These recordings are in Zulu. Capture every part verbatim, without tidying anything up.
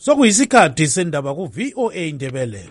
Sokuyisikhathi sendaba ku V O A Indebele.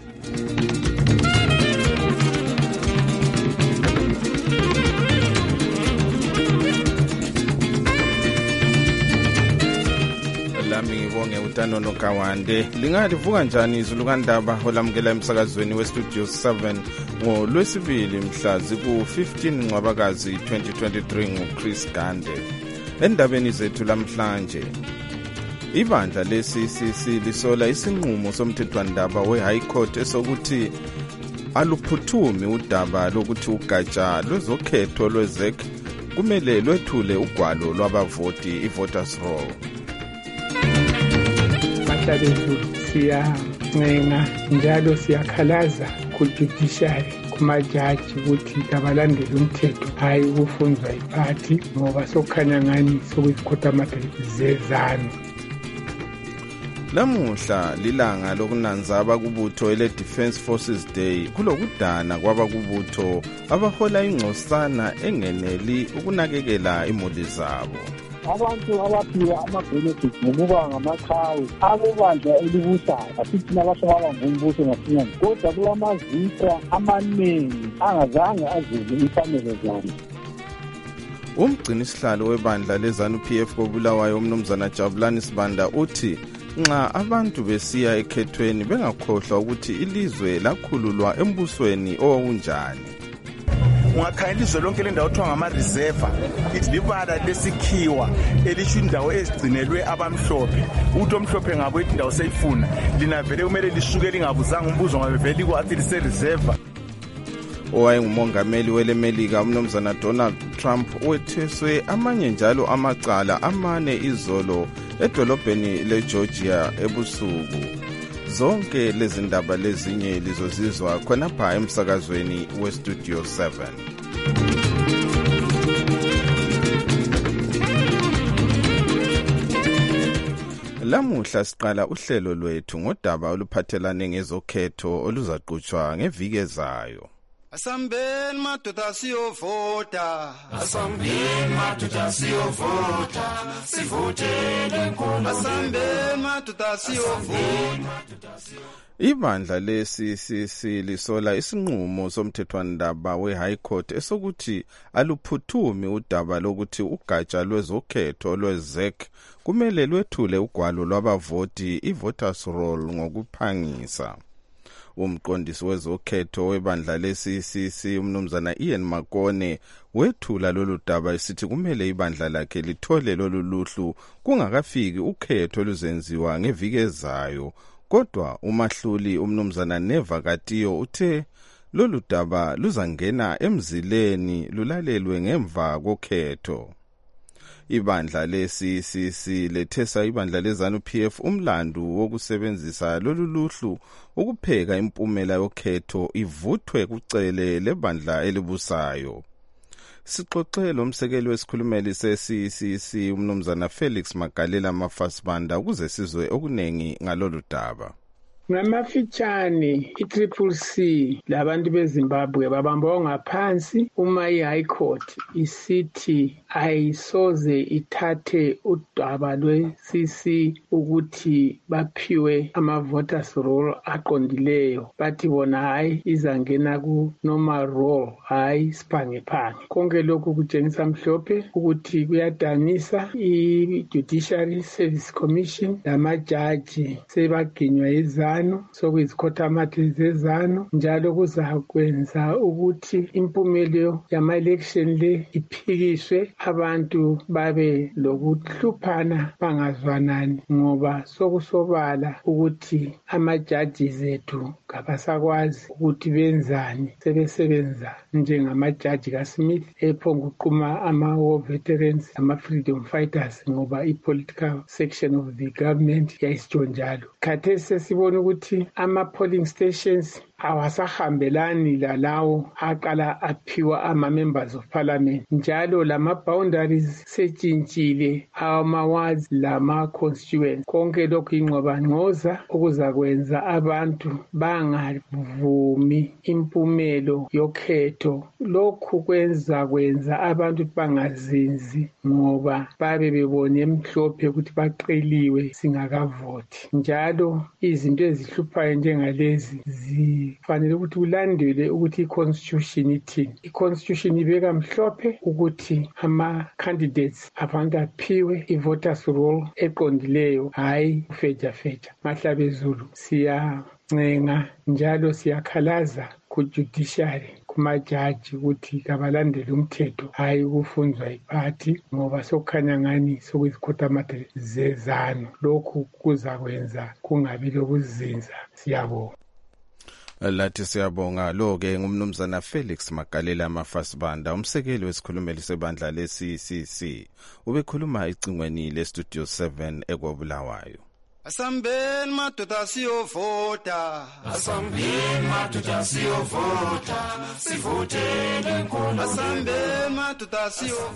Lami ngibonge uTanono Kawande. Lingalivuka njani izulu kaNdaba olamukela emsakazweni westudio seven ngoLwesibili mhla ziku fifteen Ncwabakazi twenty twenty-three nguChris Gande. Endabeni zethu lamhlanje, ibandla le-C C C lisola isinqumo somthethwandaba we-High Court esokuthi aluphuthumi udaba lokuthi ugatsha lwezokhetho lwe-Z E C kumele lwethule ugwalo lwabavoti i-voters roll. Mahlabethu siyancenga njalo siyakhalaza ku-judiciary kumajaji ukuthi abalandele umthetho hayi ukufunzwa iphathi ngoba sokukhanya ngani sokuyikhotamata zezano. Lamuhla lilanga lokunanza abakubutho ele-Defence Forces Day kulokudana kwabakubutho abahola ingcosana engeneli ukunakekela imuli zabo. Abantu abaphiwa ama-benefits ngokuba ngamaqhawe abebandla elibusayo asithi nabasebaba ngumbuso ngasinyani kodwa kulamaziko amaningi angazange azuze imfanelo zabo. Umgcinisihlalo webandla le-ZANU P F koBulawayo umnumzana Jabulani Sibanda uthi nxa abantu besiya ekhethweni bengakhohlwa ukuthi ilizwe lakhululwa embusweni owawunjani. Ungakhangela izwe lonke lendawo kuthiwa ngama-reserve ithi libala lesikhiwa elisho indawo ezigcinelwe abamhlophe ukuthi omhlophe ngabo ithi indawo seyifuna lina vele kumele lisuke lingabuzanga umbuzo ngabe vele likwathi lise-reserve. Owayengumongameli welemelika umnumzana Donald Trump wetheswe amanye njalo amacala amane izolo edolobheni leGeorgia ebusuku. Zonke lezi ndaba lezinye lizozizwa khonapha emsakazweni westudio seven. Lamuhla siqala uhlelo lwethu ngodaba oluphathelane ngezokhetho oluzaqhutshwa ngeviki ezayo. Asambeni madoda siyovota, asambeni madoda siyovota, sivotele inkulumo. Asambeni madoda siyovota. Ibandla le-C C C lisola isinqumo somthethwandaba we-High Court esokuthi aluphuthumi udaba lokuthi ugatsha lwezokhetho lwe-Z E C kumele lwethule ugwalo lwabavoti i-voters roll ngokuphangisa. Umqondisi wezokhetho webandla le-C C C umnumzana Ian Makone wethula lolu daba esithi kumele ibandla lakhe lithole lolu luhlu kungakafiki ukhetho luzenziwa ngeviki ezayo. Kodwa umahluli umnumzana Neva Katiyo uthe lolu daba luzangena emzileni lulalelwe ngemva kokhetho. Ibandla le-C C C lethesa ibandla le-ZANU P F umlandu wokusebenzisa lolu luhlu ukupheka impumela yokhetho ivuthwe kucele lebandla elibusayo. Sixoxele umsekeli wesikhulumeli se-C C C umnumzana Felix Magalela Mafasibanda ukuze sizwe okunengi ngalolu daba. Ngamafitshane i-Triple C labantu beZimbabwe babamba ngaphansi uma i-High Court isithi ayisoze ithathe udaba lwe-C C ukuthi baphiwe ama-voters roll aqondileyo bathi bona hayi izangena ku-normal roll hayi siphange-phange. Konke lokhu kutshengisa mhlophe ukuthi kuyadanisa i-Judiciary Service Commission lamajaji sebaginywa izanu sokuyizikhothamathi zezanu njalo kuzakwenza ukuthi impumelo yama-election le iphikiswe abantu babe lokuhluphana bangazwanani ngoba sokusobala ukuthi amajaji zethu kabasakwazi ukuthi benzani sebesebenza njengamajaji kaSmith ephonguquma ama-war veterans ama-freedom fighters ngoba i-political section of the government yayisitsho njalo. Khathesi sesibona ukuthi ama-polling stations awasahambelani lalawo aqala aphiwa ama-members of parliament. Njalo lama-boundaries setshintshile ama-wards lama-constituents. Konke lokhu ingxobanxoza okuzakwenza abantu bangavumi impumelo yokhetho. Lokhu kwenza kwenza abantu bangazinzi ngoba babe bebone emhlophe ukuthi baqeliwe singakavoti. Njalo izinto ezihluphayo njengalezi zifanele ukuthi ulandele ukuthi i-constitution ithini. I-constitution ibeka mhlophe ukuthi ama-candidates abantu aphiwe i-voters roll eqondileyo, hayi ufeja-feja. Mahlabezulu siyancenga njalo siyakhalaza ku-judiciary kumajaji ukuthi kabalandele umthetho, hayi ukufunzwa iphathi ngoba sokukhanya ngani sokuyizikhotamade zezano. Lokhu kuzakwenza kungabi lokuzinza. Siyabonga. Lathi siyabonga. Lo-ke ngumnumzana Felix Magalela Amafasibanda, umsekeli wesikhulumeli sebandla le-C C C. Ubekhuluma icingweni le-Studio seven ekwabulawayo. Asambeni madoda siyovota. Asambeni madoda siyovota. Sivotele inkulu. Asambeni madoda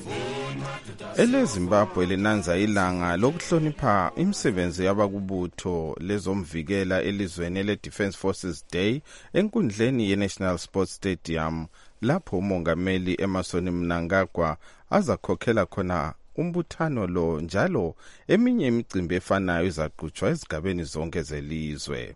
siyovota. EleZimbabwe linanza ilanga lokuhlonipha imisebenzi yabakubutho lezomvikela elizweni ele-Defence Forces Day enkundleni ye-National Sports Stadium, lapho umongameli Emmerson Mnangagwa azakhokhela khona umbuthano lo. Njalo eminye imicimbi efanayo izaqhutshwa ezigabeni zonke zelizwe.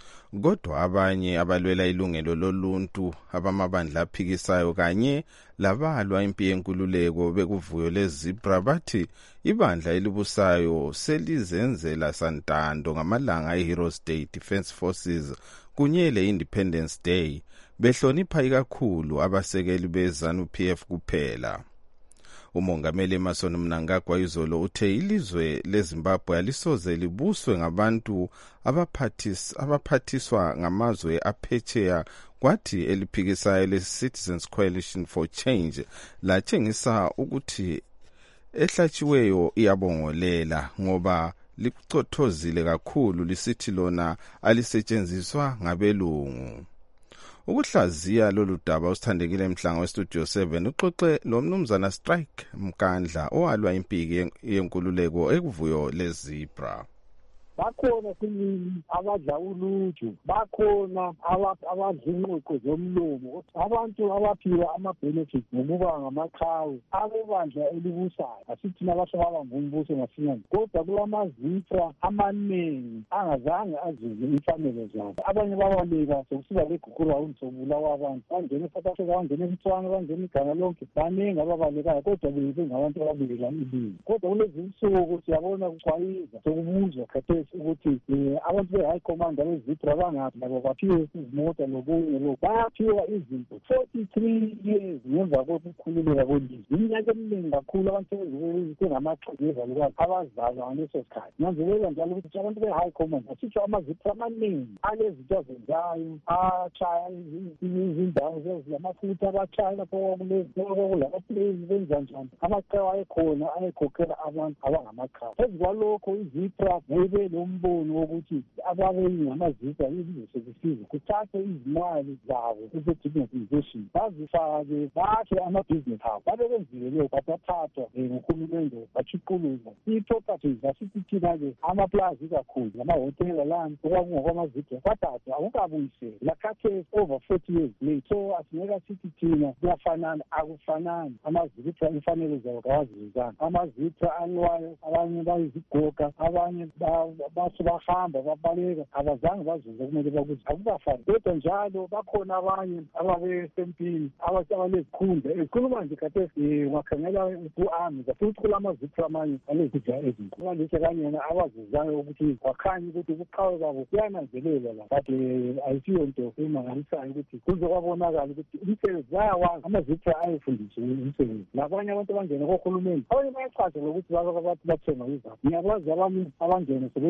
Kodwa abanye abalwela ilungelo loluntu, abamabandla aphikisayo kanye labalwa impi yenkululeko bekuvuyo leZibra bathi ibandla elibusayo selizenzela santando ngamalanga e-Heroes Day, Defence Forces kunye le-Independence Day, behlonipha ikakhulu abasekeli be-ZANU-P F kuphela. Umongameli Emmerson Mnangagwa izolo uthe ilizwe leZimbabwe alisoze libuswe ngabantu abaphathis abaphathiswa ngamazwe aphetsheya, kwathi eliphikisayo le-Citizens Coalition for Change latshengisa ukuthi ehlatshiweyo iyabongolela ngoba licothozile kakhulu, lisithi lona alisetshenziswa ngabelungu. Ukuhlaziya lolu daba usithandekile emhlanga we-Studio seven uxoxe lo mnumzana Strike Mkandla owalwa impiki yenkululeko ekuvuyo leZibra. Bakhona sibili abadla uluju, bakhona abadlinqoqo zomlomo, abantu abaphiwa ama-benefits ngokuba ngamaqhawe abebandla elibusayo. Asithina abashobala ngumbuso ngasinani, kodwa kulamazitra amaningi angazange azuze imfanelo zabo. Abanye babaleka sokusiba legugurawundi sobulawa abantu, bangene eSouth Africa, bangene eBotswana, bangene igama lonke, baningi ababalekayo, kodwa bebe ngabantu ababekelana ilizwe. Kodwa kulezi insuku siyabona kuchwayiza sokubuzwa khathesi ukuthi abantu be-high command abezibra bangaphi labo baphiwe izimota nokunye lokhu, bayaphiwa izinto forty-three years ngemva kokukhululeka kwelizwe. Iminyaka eminingi kakhulu abantu bengamaqhegeza lukazi abazalwa ngaleso sikhathi. Nanzelela njalo ukuthi abantu be-high command basitsho amazibra amaningi alezinto azenzayo, atshaya izindawo zamafutha, abatshaya lapho kulamapleni benza njani. Amaqhawe ayekhona ayekhokhela abantu abangamaqhawe. Phezu kwalokho izibra bebe lombono wokuthi ababengi ngamazibra izizosebisiza kuthathe izimali zabo eze-digitization bazifake bakhe amabhizinesi abo. Babe benzile leyo bathathathwa nguhulumende bachiquluza i-properties zasithi thina-ke amaplazi kakhulu namahhotela lani okwakungokwamazibra bathathwa awukabuyisele lakhathesi over forty years late. So asingeka sithi thina kuyafanana, akufanani. Amazibra imfanelo zabo kawazizana. Amazibra alwayo, abanye bayizigoga, abanye bathi bahamba babaleka, abazange bazuze kumele bakuthi akubafani. Kodwa njalo bakhona abanye ababesempini abalezikhundla ezikhuluma nje khathesi ungakhangela ku-army futhi kulamazibra amanye alezidla ezinkulu balise kanyena abazuzayo ukuthi wakhanye ukuthi ukuqhawe kwabo kuyananzelela la. But ayisiyo nto emangalisayo ukuthi kuzokwabonakala ukuthi umsebenzi bayawazi, amazibra ayefundiswa umsebenzi. Labanye abantu abangena kohulumeni abanye bayachaza lokuthi bathi bathenga izabo. Ngiyakwazi abanye abangena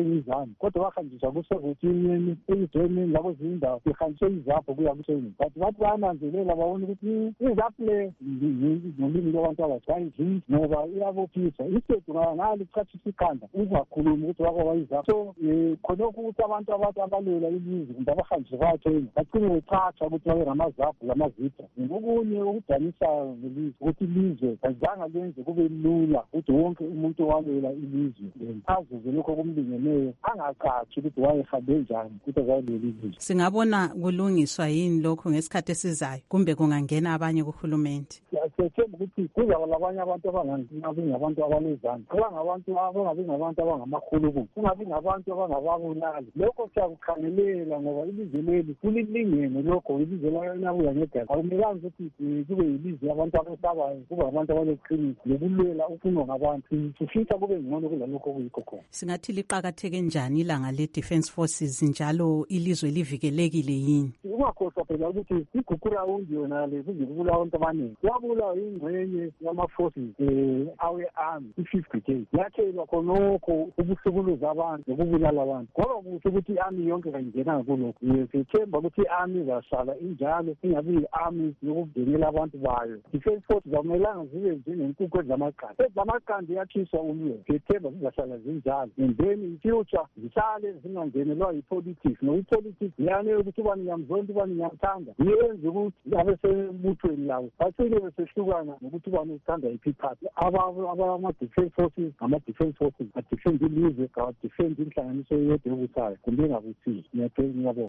izani kodwa bahanjiswa ku-Soviet Union eGermany labo zindawo behanjiswe izapho kuya ku-China but bathi bayananzelela babona ukuthi izapho le nolimi lwabantu abasayidli ngoba iyabophisa instead ngalo kuchathisa ikhanda ungakhulumi ukuthi wakwaba izapho so khonokho ukuthi abantu abathi abalela ilizwe kumbe abahanjiswe kwa-China bagcine bechacha ukuthi babe ngamazapho lamazitha ngokunye ukudanisa ngelizwe ukuthi ilizwe azange lenze kube lula ukuthi wonke umuntu walela ilizwe azuze lokho kumlingeneyo angacaci ukuthi wayehambe njani ukuthi azalela ilizwe. Singabona kulungiswa yini lokho ngesikhathi esizayo kumbe kungangena abanye kuhulumende? Siyethemba ukuthi kuzaba labanye abantu abangabi ngabantu abanezandla abangabantu abangabi ngabantu abangamahuluku kungabi ngabantu abangababulali lokho siyakukhangelela ngoba ilizwe leli kulilingene lokho ilizwe labuya ngegazi akumelanga ukuthi kube yilizwe abantu abesabayo kube abantu abaleqiniso lokulwela ufunwa ngabantu sifisa kube ngcono kulalokho okuyikho khona. Singathi liqakatheke njani ilanga le-Defence Forces njalo ilizwe livikelekile yini? Ungakhohlwa phela ukuthi iguqula undi yona le kuzikubula abantu abaningi yabula ingxenye yama-forces um awe-army i-fifth brigade yakhelwa khonokho ukuhlukuluza abantu nokubulala abantu ngoba kuhle ukuthi i-army yonke kayingenanga kulokhu sithemba ukuthi i-army izahlala injalo ingabi yi-army yokukungenela abantu bayo. Defence Forces akumelanga zibe njengenkukhu ezamaqanda ezamaqanda iyakhiswa umlilo sithemba zizahlala zinjalo and then in future zihlale zingangenelwa yi-politics noba i-politics iyane yokuthi ubani ngiyamzonda ubani ngiyamthanda yenze ukuthi abesebuthweni lawo bacine besehlukana nokuthi ubani uthanda yiphi iphathi abama-Defence Forces ama-Defence Forces adefende ilizwe adefende inhlanganiso yodwa yobusayo kumbe engabuthile. Ngiyabonga.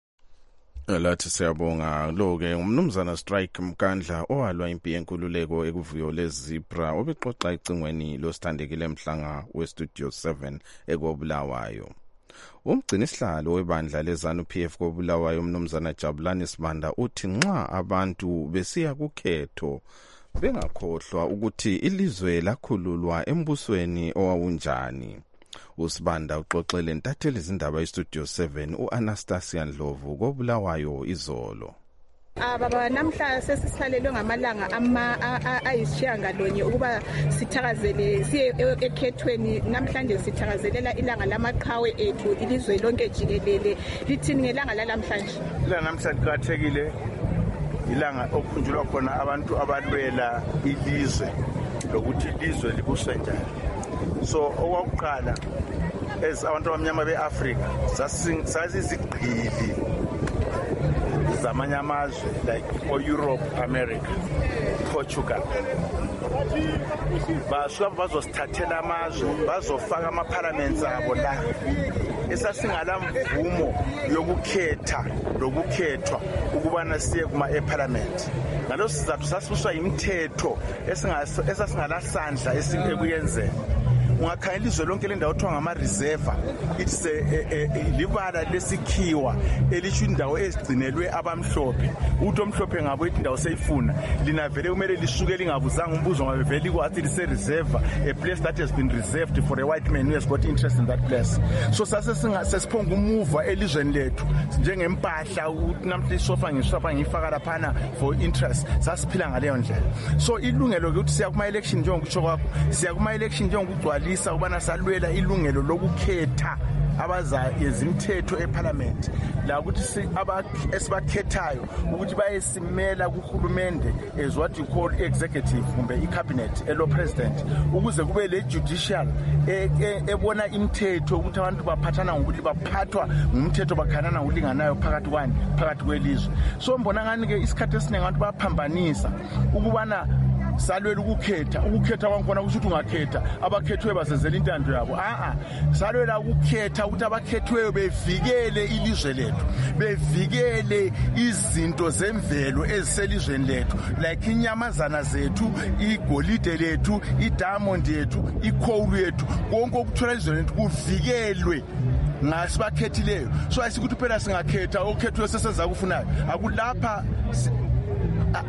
Lathi siyabonga lo-ke umnumzana Strike Mkandla owalwa impi yenkululeko ekuvuyo lezibra obexoxa ecingweni losithandekile Mhlanga westudio seven ekobulawayo. Umgcini sihlalo webandla lezanu P F kobulawayo umnumzana Jabulani Sibanda uthi nxa abantu besiya kukhetho bengakhohlwa ukuthi ilizwe lakhululwa embusweni owawunjani. Usibanda uxoxele ntatheli izindaba istudio seven uAnastasia Ndlovu kobulawayo izolo. Baba namhla sesishalelwe ngamalanga ama ayishiyangalonye ukuba sithakazele siye ekhethweni namhlanje sithakazelela ilanga lamaqhawe ethu ilizwe lonke jikelele lithini ngelanga lalamhlanje. Ilanga namhlanje liqhathekile ilanga okukhunjulwa khona abantu abalwela ilizwe lokuthi ilizwe libuswe njani. So owakuqala as abantu abamnyama beAfrika sasizigqili zamanye amazwe like o-Europe, America, Portugal basuka bazosithathela amazwe bazofaka ama-parliaments abo la esasingala mvumo yokukhetha lokukhethwa ukubana siye kuma-e-parliament ngalo sizathu sasibuswa imithetho esasingalasandla esikuyenzeni. Ungakhangela izwe lonke lendawo othiwa ngama-reserva it's libala lesikhiwa elisho indawo ezigcinelwe abamhlophe uthi omhlophe ngabo ithi indawo seyifuna lina vele kumele lisuke lingabuzanga umbuzo ngabe vele ikwathi lise-reserva a place that has been reserved for a white man who has got interest in that place. So sasesiphonga umuva elizweni lethu njengempahla ukuthi namhla isofa ngisofa ngiyifaka laphana for interest sasiphila ngaleyo ndlela. So ilungelo ukuthi siya kuma-election njengokutsho kwakho siya kuma-election njengokugcwala ukubana salwela ilungelo lokukhetha abazayenza imithetho eParliament la ukuthi esibakhethayo ukuthi bayesimela kuhulumende as what you call executive kumbe icabinet elo president ukuze kube le judicial ebona imithetho ukuthi abantu baphathana ngokuthi baphathwa ngumthetho bakhanana ulinganayo phakathi kwani phakathi kwelizwe. So mbona ngani ke isikhathi esiningi abantu bayaphambanisa ukubana salwela ukukhetha ukukhetha kwakhona ukuthi ungakhetha abakhethwe basezela intando yabo a a salwela ukukhetha ukuthi abakhethweyo bevikele ilizwe lethu bevikele izinto zemvelo eziselizweni lethu like inyamazana zethu igolide lethu idiamond yethu icoal yethu konke okuthola izweni lethu kuvikelwe ngasibakhethileyo. So asikuthi phela singakhetha okhethwe seseza kufunayo akulapha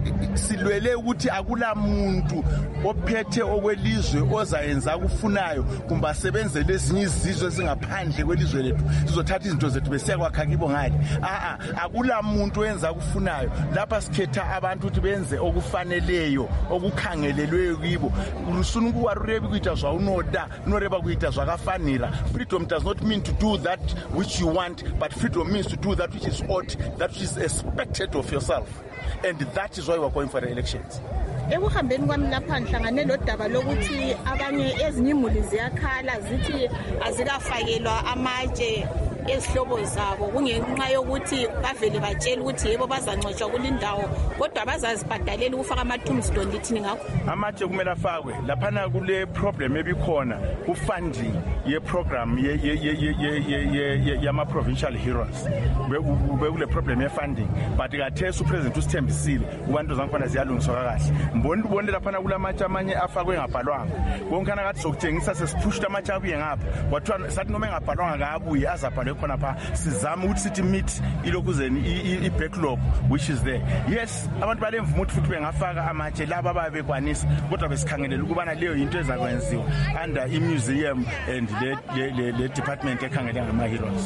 silwele ukuthi akula muntu ophethe okwelizwe ozayenza kufunayo kumbe asebenzele ezinye izizwe ezingaphandle kwelizwe lethu sizothatha izinto zethu besiya kwakha kibo ngale. a akula muntu oyenza kufunayo. Lapha sikhetha abantu ukuthi benze okufaneleyo okukhangelelweyo kibo. Lusunu kuwarurebi kuita zwa unoda noreba kuita zvakafanira. Freedom does not mean to do that which you want, but freedom means to do that which is ought, that which is expected of yourself. And that is why we are going for the elections. Ekuhambeni kwami lapha ngihlangane lodaba lokuthi abanye ezinye imuli ziyakhala zithi azikafakelwa amatshe ezihlobo zabo kungenxa yokuthi bavele batshela ukuthi yebo bazangcotshwa kulindawo kodwa bazazibhadalela ukufaka ama-tombstone lithini ngakho amatshe kumele afakwe laphana kule problem ebikhona ku-funding ye-program yama-provincial heroes bekule problem ye-funding but kathesi upresident usithembisile kubantu zangikhona ziyalungiswa kakahle mboni ubone laphana kula matshe amanye afakwe engabhalwanga konkana kathi sokutshengisa sesiphusha amatshe abuye ngapha kwathiwa sathi noma engabhalwanga kabuye azabhalwe khona pha sizama ukuthi sithi meet ilokuzeni i-backlog which is there. Yes, abantu balemvumo ukuthi futhi bengafaka amatshe laba ababekwanisa kodwa besikhangelela ukubana leyo into ezakwenziwa under i-museum and le department ekhangele ngama-heroes.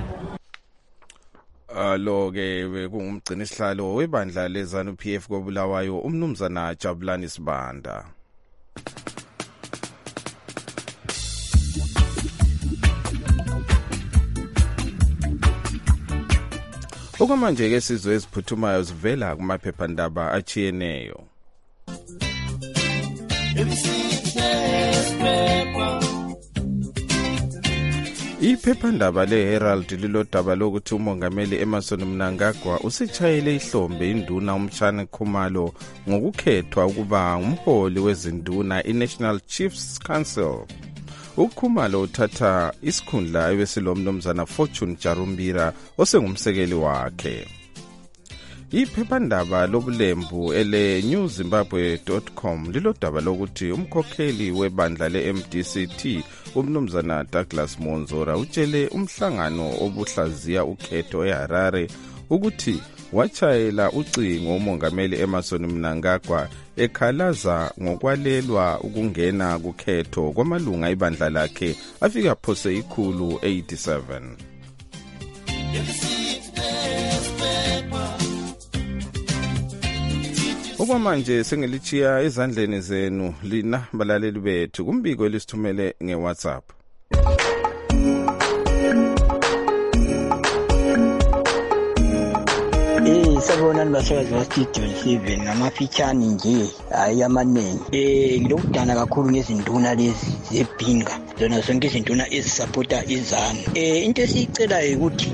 Alo ke kungumgcini sihlalo webandla lezanu P F koBulawayo umnumzana Jabulani Sibanda. Okwamanje ke sizwe eziphuthumayo zivela kumaphephandaba achiyeneyo. Iphephandaba leHerald lilodaba lokuthi umongameli Emmerson Mnangagwa usitshayele ihlombe induna uMtshana Khumalo ngokukhethwa ukuba umholi wezinduna iNational Chiefs Council. Ukhumalo uthatha isikhundla ebesilomnumzana Fortune Jarumbira osengumsekeli wakhe. Iphephandaba lobulembu ele new zimbabwe dot com lilodaba lokuthi umkhokheli webandla le-M D C T umnumzana Douglas Monzora utshele umhlangano obuhlaziya ukhetho eHarare ukuthi wachayela ucingo umongameli Emmerson Mnangagwa ekhalaza ngokwalelwa ukungena kukhetho kwamalunga ibandla lakhe afika phose ikhulu eighty-seven. Okwamanje sengelichiya ezandleni zenu lina balaleli bethu kumbiko elisithumele ngeWhatsApp. Eh sabona nibasakazi wa Studio seven ngamafitshane nje hayi amaningi. Eh ngilokudana kakhulu ngezinduna lezi zebhinga zona zonke izinduna ezisupporta izanu. Eh into esicelayo ukuthi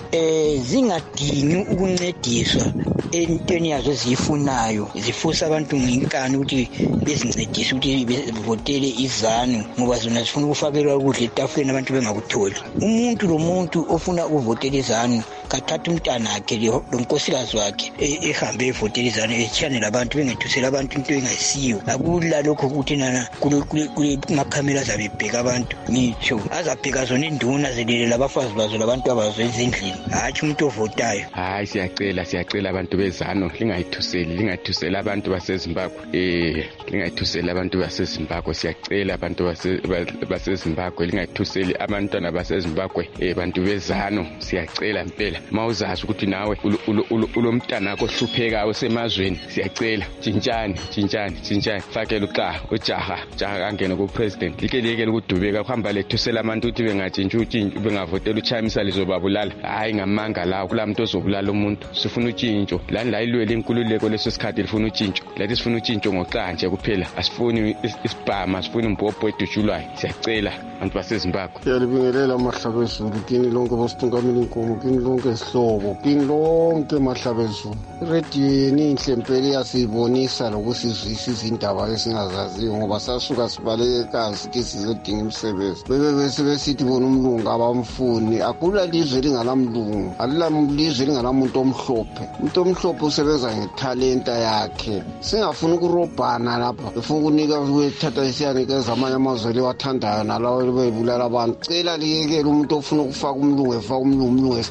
eh zingadingi ukuncediswa entweni yazo zifunayo zifusa abantu nginkani ukuthi bezincedise ukuthi bevotele izanu ngoba zona zifuna ukufakelwa ukudla etafuleni abantu bengakutholi. Umuntu lo muntu ofuna ukuvotela izanu kathatha umntana wakhe lo nkosikazi wakhe ehambe evotela izanu echannel abantu bengethusela abantu into engayisiyo. Akula lokho ukuthi nana kule makhamera zabebheka abantu ngitsho azabheka zona induna zilele abafazi bazo labantu abazo ezindlini hathi umuntu ovotayo. Hayi siyacela siyacela abantu bezano lingayithuseli lingayithusela abantu baseZimbabwe eh lingayithusela abantu baseZimbabwe siyacela abantu baseZimbabwe lingayithuseli abantwana baseZimbabwe eh bantu bezano siyacela impela mawuzazi ukuthi nawe ulomntana akho hlupheka osemazweni siyacela tshintshani tshintshani tshintshani fakela uxa ujaha jaha kangena ku president like like ukudubeka kuhamba lethusela abantu ukuthi bengatshintshi utshintsho bengavotela uchamisa lizobabulala hayi ngamanga lawo kulamuntu ozobulala umuntu sifuna utshintsho lani la ilwele inkululeko leso sikhathi lifuna utshintsho lathi sifuna utshintsho ngoqanje kuphela asifuni isibhama asifuni umbhobho edujulwayo siyacela abantu baseZimbabwe. Siyalibingelela amahlaba ezulu kini lonke bositungameli inkomo kini lonke isihlobo kini lonke mahlaba ezulu. Rediyweni inhle impela iyasibonisa lokusizwisa izindaba esingazaziyo ngoba sasuka sibaleke kazi sithi sizodinga imisebenzi. Bebe bese besithi bona umlungu abamfuni akula lizwe lingalamlungu alilizwe lingalamuntu omhlophe. Umuntu omhlophe usebenza ngetalenta yakhe. Singafuna ukurobhana lapha befuna ukunika ukuthatha isiyanikeza amanye amazwe lewathandayo nalawo bebulala abantu. Cela liyekele umuntu ofuna ukufaka umlungu efaka umlungu umlungu esikhathi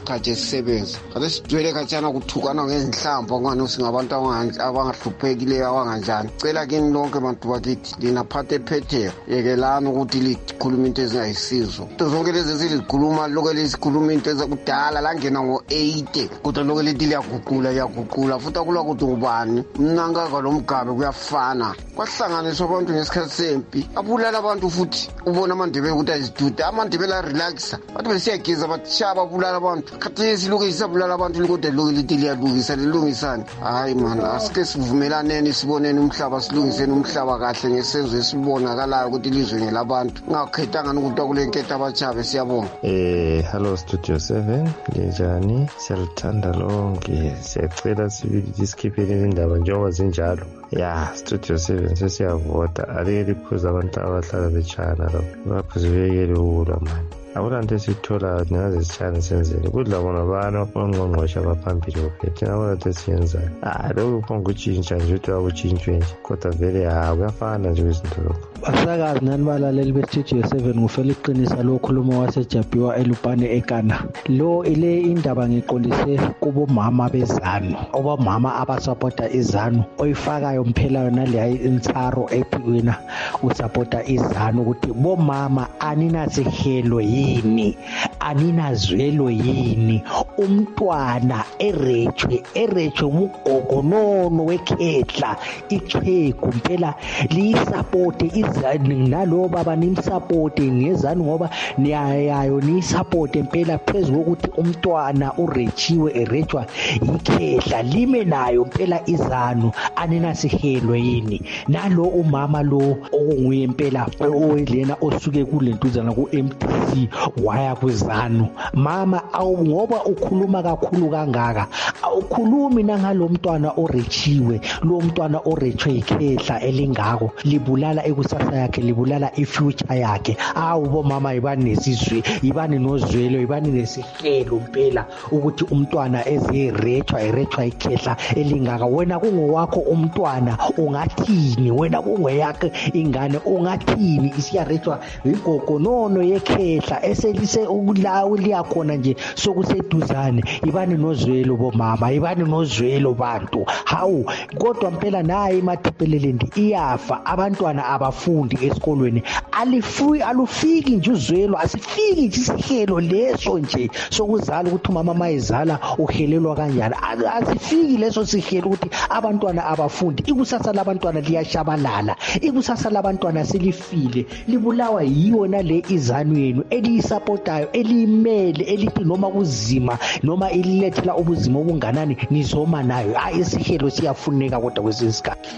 ukusebenza kade sidwele khatshana kuthukana ngezinhlamba ngani singabantu abangahluphekile abanganjani cela kini lonke bantu bakithi lina phathe ephetheyo yekelana ukuthi likhuluma into ezingayisizo zonke lezi zilikhuluma lokho lesikhuluma into ezakudala langena ngo-eighty kodwa lokho lethi liyaguqula liyaguqula futhi akula ukuthi ngubani mnangaka lo mgabe kuyafana kwahlanganiswa abantu ngesikhathi sempi abulala abantu futhi ubona amandebele ukuthi azidude amandebele arelaxa bathi besiyageza bathishaba abulala abantu khathesi lokho isabulala abantu kodwa lokho lethi liyalungisa lilungisani hayi man asike sivumelaneni siboneni umhlaba silungiseni umhlaba kahle ngesenzo esibonakalayo ukuthi ilizwe ngelabantu ngakhethanga ukuthi kule nketho abachabe siyabonga. Eh hello Studio seven njani siyalithanda lonke siyacela sibili diskiphelele indaba njengoba zinjalo ya Studio seven sesiyavota alike liphuza abantu abahlala bechana lo baphuzibekele ukulwa manje akulanto esithola ningaze sichane senzele kudla bona bana ongqongqosha abaphambili ophethe akulanto esiyenzayo ah lokho kongutshintsha nje ukuthi akutshintshwe nje kodwa vele ha kuyafana nje izinto lokho basakazi nani balaleli be-Studio seven ngufela iqinisa lo khuluma waseJabiwa eLupane eKana lo ile indaba ngiqondise kubomama bezanu obamama abasupporta izanu oyifakayo mphela yona le insaro ephikweni usupporta izanu ukuthi bomama aninasihelo yini aninazwelo yini umntwana erechwe erechwe mugogonono wekhehla ichwegu mphela liyisupport izanu nalo baba nimsupport ngezanu ngoba niyayayo nisupport impela phezulu ukuthi umntwana urechiwe erechwa ikhehla lime nayo impela izanu anina sihelwe yini nalo umama lo okunguye impela owelena osuke kulentuzana ku M T C waya kuzanu mama awu ngoba ukhuluma kakhulu kangaka awukhulumi nangalo mntwana orechiwe lo mntwana orechwe ikhehla elingako libulala ikusasa yakhe libulala ifuture yakhe awu bomama ibani nesizwe ibani nozwelo ibani nesihelo impela ukuthi umntwana ezirechwa irechwa ikhehla elingaka wena kungowakho umntwana ungathini wena kungweyakhe ingane ungathini isiyarechwa igogonono yekhehla eselise ukulawo liyakhona nje sokuseduzane ibani nozwelo bomama ibani nozwelo bantu hawu kodwa impela naye imathipelelendi iyafa abantwana abafundi esikolweni alifui alufiki nje uzwelo asifiki nje isihelo leso nje sokuzala ukuthi umama mayizala uhelelwa kanjani asifiki leso sihelo ukuthi abantwana abafundi ikusasa labantwana liyashabalala ikusasa labantwana selifile libulawa yiyo nale izanu yenu eliyisupportayo elimele elithi noma kuzima noma ililethela ubuzima obunganani nizoma nayo hayi isihelo siyafuneka kodwa kwesinsikhathi.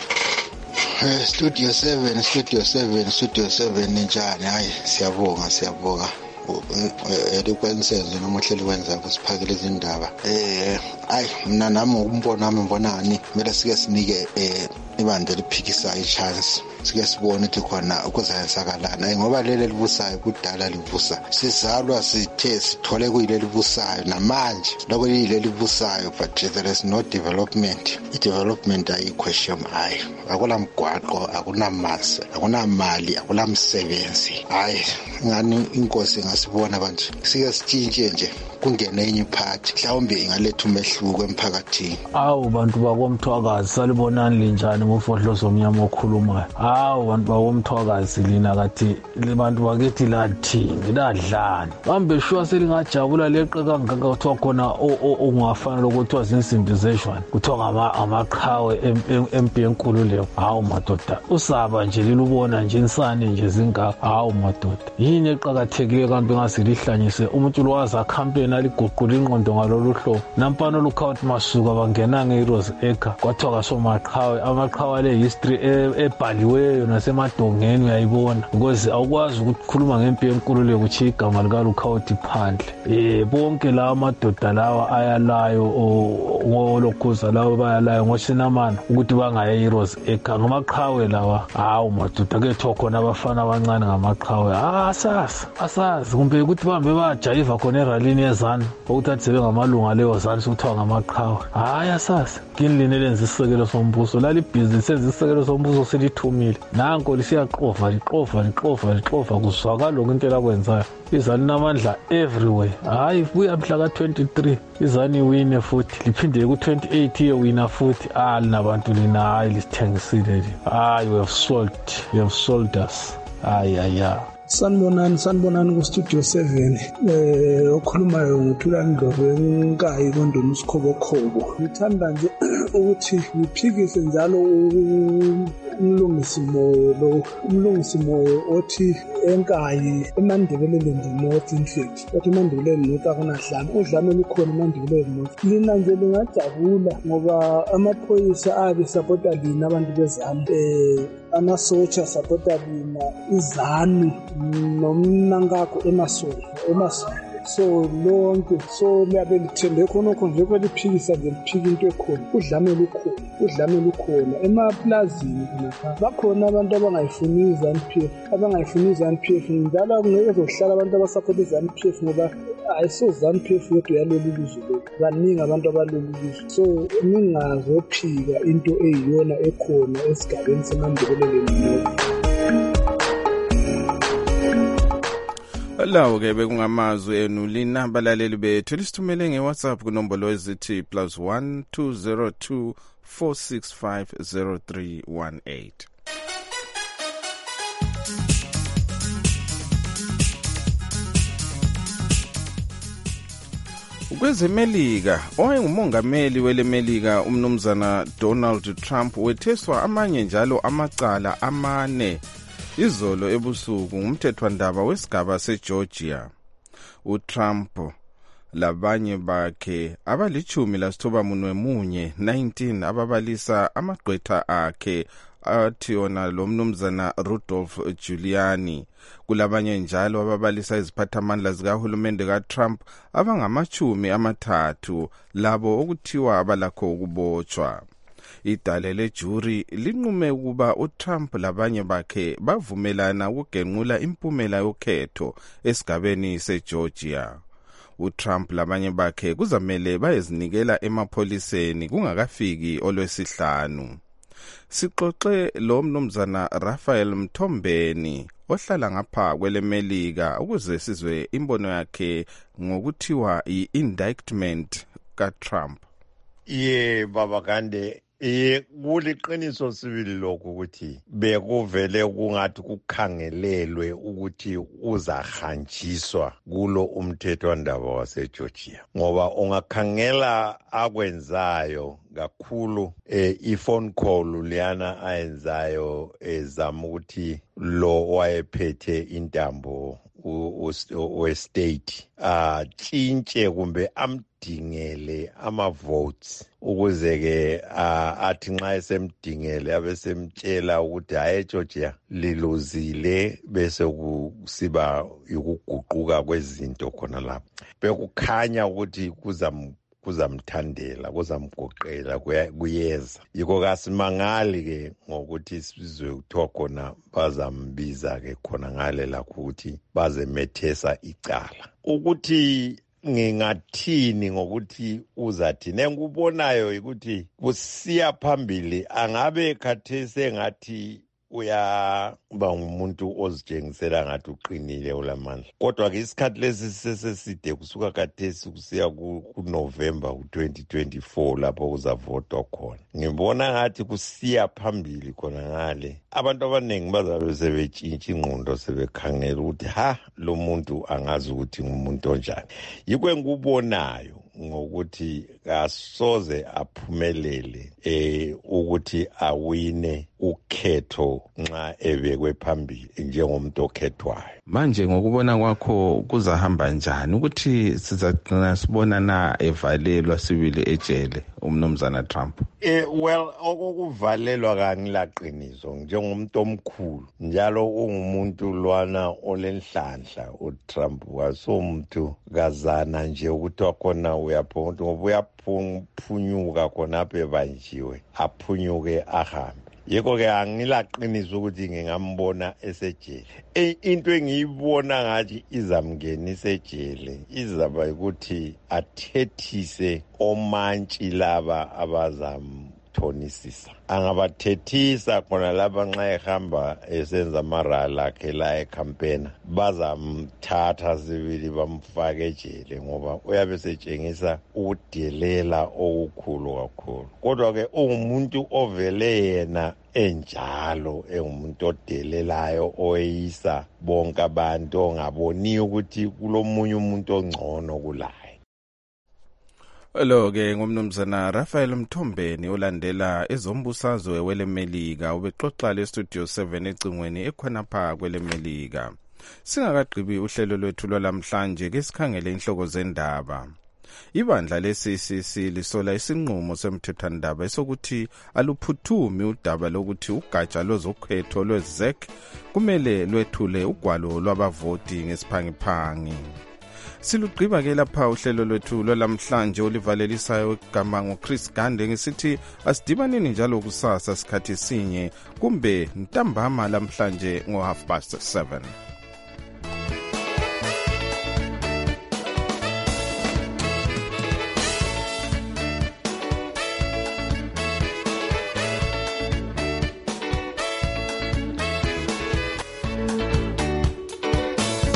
Eh Studio seven Studio seven Studio seven njani hayi siyabonga siyabonga elikwenzenze noma uhleli kwenza kusiphakele izindaba eh ayi mina nami ukumbona nami ngibonani kumele sike sinike eh ibandla liphikisayo ichance sike sibone ukuthi khona ukuzayenzakalana ngoba leli libusayo kudala libusa sizalwa sithe sithole kuyileli libusayo namanje lokho yileli libusayo but there is no development i-development ayi-question hayi akula mgwaqo akunamanzi akunamali akulamsebenzi hayi ngani inkosi ngasibona abantu sike sitshintshe nje kungena enye iphathi mhlawumbe ingaletha umehluko emphakathini. Awu bantu bakomthwakazi salibonani linjani ngofohlozo omnyama okhulumayo. Awu bantu bakomthwakazi lina kathi libantu bakithi lathini ladlani. Bambe shuwa selingajabula leqe kangaka kuthiwa khona ongafana lokuthiwa zinsimbization kuthiwa ngama amaqhawe empi enkulu leyo. Hawu madoda usaba nje lilubona nje insane nje zingaka. Hawu madoda yini eqhakathekile kanti ngasilihlanyise umuntu lwaza campaign aliguqula ingqondo ngalolu hlobo nampano lukhawuthi masuka bangena ngeRose Acre kwathiwa kasomaqhawe amaqhawe le history ebhaliweyo nasemadongeni uyayibona because awukwazi ukukhuluma ngempi enkulu le kuthi igama lika lukhawuthi phandle eh bonke la amadoda lawa ayalayo ngolokhuza lawo bayalayo ngoshinamana ukuthi bangaye eRose Acre ngamaqhawe lawa hawu madoda ke thokho abafana abancane ngamaqhawe ah asasa asazi kumbe ukuthi bambe bajayiva khona eralini yezanu ukuthi sebe ngamalunga leyo zanu sokuthiwa ngamaqhawe hayi asasa kini lini lenza isisekelo sombuso lali business senza isisekelo sombuso silithumile liqinile nanko lisiyaqova liqova liqova liqova kuzwakala lokho into elakwenzayo izani namandla everywhere hayi buya mhla ka twenty-three izani wine futhi liphinde ku twenty-eight yewina futhi ah linabantu lina hayi lisithengisile hayi we have sold we have sold us hayi aya Sanibonani sanibonani ku studio seven eh okhulumayo nguThulani Ndlovu enkayi kondona usikhobokhobo ngithanda nje ukuthi ngiphikise njalo umlungisi moyo lo umlungisi moyo othi enkayi eMandebeleni North in fact othi eMandebeleni North akunahlanga udlame lukhona eMandebeleni North lina nje lingajabula ngoba amaphoyisa abe supporta lina abantu bezami eh amasotsha supporta lina izanu nomnankakho emasonto emasonto so lonke so liyabe lithembe khonokho nje kweliphikisa nje liphika into ekhona udlame lukhona udlame lukhona emaplazini lapha bakhona abantu abangayifuni iZANU-P F abangayifuni iZANU-P F njalo kungeke zohlala abantu abasupport iZANU-P F ngoba ayiso ZANU-P F yedwa yaleli lizwe lo baningi abantu abaleli lizwe so ningazophika into eyiyona ekhona esigabeni seMandebeleni. Lawo ke bekungamazwi enu lina balaleli bethu lisithumele ngeWhatsApp kunombolo ezithi plus one two zero two four six five zero three one eight. Kwezemelika owayengumongameli welemelika umnumzana Donald Trump wetheswa amanye njalo amacala amane izolo ebusuku ngumthethwandaba wesigaba seGeorgia. uTrump labanye bakhe abalichumi lasithoba munwe munye nineteen ababalisa amagqwetha akhe athi yona lo mnumzana Rudolph Giuliani kulabanye njalo ababalisa iziphathamandla zikahulumende kaTrump abangamachumi amathathu labo okuthiwa abalakho ukubotshwa. Idale lejuri linqume ukuba uTrump labanye bakhe bavumelana ukugenqula impumela yokhetho esigabeni seGeorgia. uTrump labanye bakhe kuzamele bayezinikela emapholiseni kungakafiki olwesihlanu. Sixoxe lo mnumzana Raphael Mthombeni ohlala ngapha kwelemelika ukuze sizwe imbono yakhe ngokuthiwa i-indictment kaTrump. Ye baba Gande Eh kuliqiniso sibili lokho ukuthi bekuvele kungathi kukhangelelwe ukuthi uzahanjiswa kulo umthethwandaba waseGeorgia ngoba ungakhangela akwenzayo kakhulu eh iphone call liyana ayenzayo ezama ukuthi lo wayephethe intambo we-state ah tshintshe kumbe amdingele ama-votes ukuze ke athi nxa esemdingele abesemtshela ukuthi hayi eGeorgia liluzile bese kusiba ukuguquka kwezinto khona lapho bekukhanya ukuthi kuzam kuzamthandela kuzamgoqela kuyeza yiko kasimangali ke ngokuthi sizwe kuthiwa khona bazambiza ke khona ngale lakho ukuthi bazemethesa icala ukuthi ngingathini ngokuthi uzathi nengubonayo ukuthi kusiya phambili angabe khathese ngathi uyaba ngumuntu ozitshengisela ngathi uqinile ulamandla kodwa ke isikhathi lesi seseside kusuka khathesi kusiya ku November twenty twenty-four lapho kuzavotwa khona ngibona ngathi kusiya phambili khona ngale abantu abaningi bazabe sebetshintsha ingqondo sebekhangela ukuthi ha lo muntu angazi ukuthi ngumuntu onjani yikho engikubonayo ngokuthi kasoze aphumelele eh ukuthi awine ukhetho nxa ebekwe phambili njengomuntu okhethwayo. Manje ngokubona kwakho kuzahamba njani ukuthi sizagcina sibona na evalelwa sibili ejele umnumzana Trump? Eh well okuvalelwa kangilaqiniso njengomuntu omkhulu njalo ungumuntu lwana olenhlanhla uTrump wasomuntu kazana nje ukuthi wakhona uyaphonto ngoba uyaphunyuka khona apha ebanjiwe aphunyuke ahambe yiko ke angilaqiniso ukuthi ngingambona esejele into engiyibona ngathi izamngenisa ejele izaba ukuthi athethise omantshi laba abazam ukuthonisisa. Angabathethisa khona lapha nxa ehamba esenza amarala akhe la ecampaign, bazamthatha sibili bamfake ejele ngoba uyabe setshengisa ukudelela okukhulu kakhulu. Kodwa ke ungumuntu ovele yena enjalo, engumuntu odelelayo oyisa bonke abantu, ongaboni ukuthi kulomunye umuntu ongcono kulaye. Lo ke ngumnumzana Raphael Mthombeni olandela ezombusazwe welemelika, ubexoxa le Studio seven ecingweni ekhonapha kwelemelika. Singakagqibi uhlelo lwethu lwalamhlanje ke sikhangele inhloko zendaba. Ibandla le-C C C lisola isinqumo semthethwandaba esokuthi aluphuthumi udaba lokuthi ugatsha lwezokhetho lwe-Z E C kumele lwethule ugwalo lwabavoti ngesiphangiphangi. Silugqiba ke lapha uhlelo lwethu lwalamhlanje olivalelisayo igama ngoChris Gande ngisithi asidibaneni njalo kusasa sikhathi sinye kumbe ntambama lamhlanje ngo half past seven.